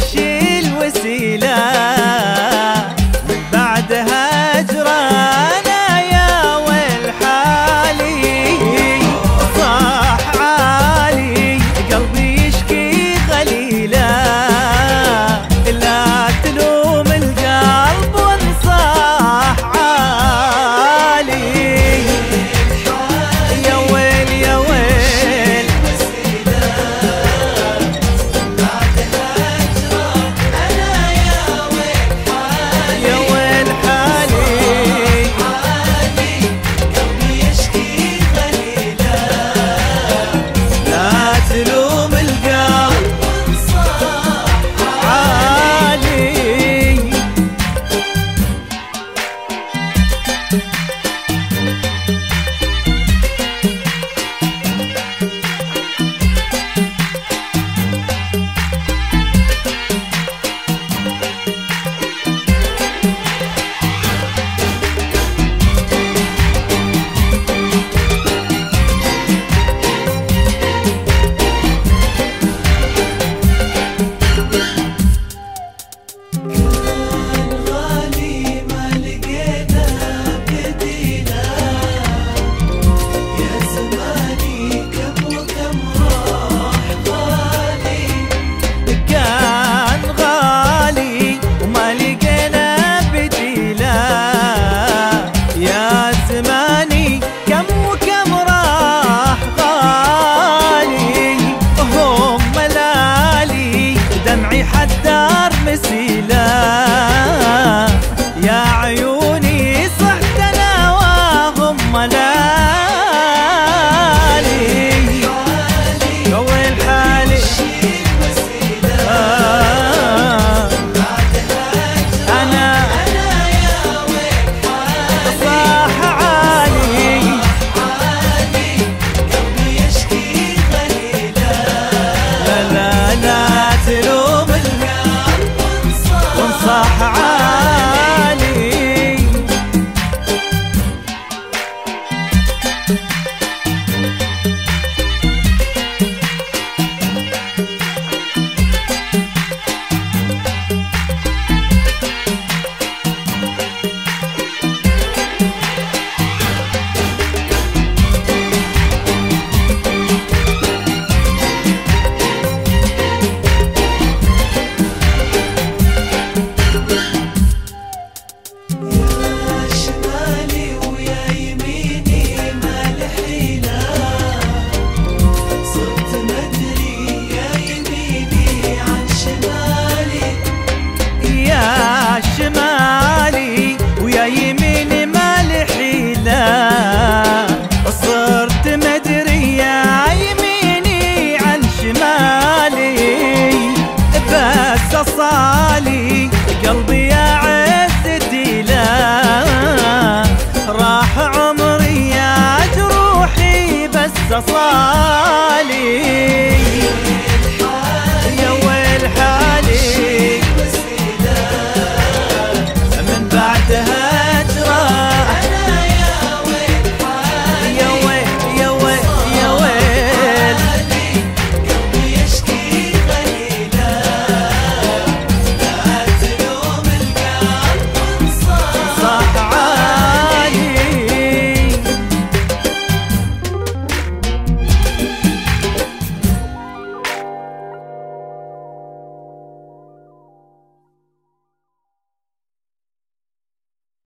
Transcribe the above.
وش الوسيلة من بعد هجرانا يا ويل حالي. صاح عالي قلبي يشكي غليلة، لا تلوم القلب وانصاح عالي. يا ويل يا ويل يا ويل حالي. لا تلوم القلب عالي. حدار مسيلة يا عيوني صحت انا وهم ملالي. قوي حالي انا صاح عالي. لا لا لا تلوم صاح عالي. شمالي ويا يميني ما لي حيلة، صرت مدري يا يميني عن شمالي، بس أصالي قلبي